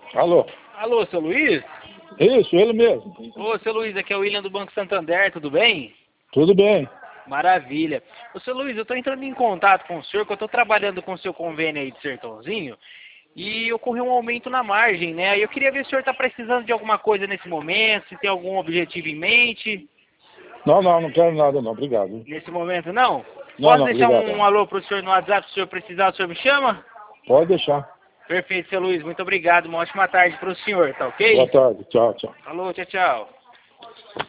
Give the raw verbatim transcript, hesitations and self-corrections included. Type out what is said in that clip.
Alô? Alô, seu Luiz? Isso, ele mesmo. Ô, seu Luiz, aqui é o William do Banco Santander, tudo bem? Tudo bem. Maravilha. Ô, seu Luiz, eu estou entrando em contato com o senhor, que eu estou trabalhando com o seu convênio aí de Sertãozinho, e ocorreu um aumento na margem, né? E eu queria ver se o senhor está precisando de alguma coisa nesse momento, se tem algum objetivo em mente. Não, não, não quero nada não, obrigado. Nesse momento, não? Não, Posso não, deixar obrigado. um alô para o senhor no WhatsApp, se o senhor precisar, o senhor me chama? Pode deixar. Perfeito, seu Luiz, muito obrigado, uma ótima tarde para o senhor, tá ok? Boa tarde, tchau, tchau. Alô, tchau, tchau.